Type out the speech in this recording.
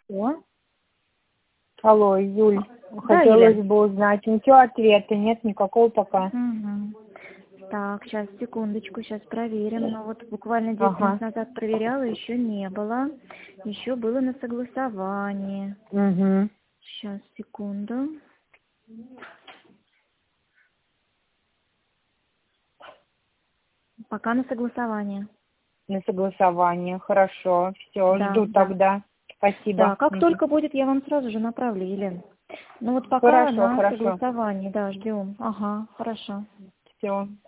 О, Алло, Юль, да, хотелось Юля. бы узнать. Ничего ответа нет, никакого пока. Мгм. Так, сейчас, секундочку, сейчас проверим. Ну вот буквально 10 минут Ага. назад проверяла, еще не было. Еще было на согласовании. Угу. Сейчас, секунду. Пока на согласовании. На согласование. Хорошо. Все, Да, жду да. тогда. Да, Спасибо. как Мгм. только будет, я вам сразу же направлю, Елена. Ну вот пока Хорошо, на хорошо. согласовании, да, ждем. Ага, хорошо. Все.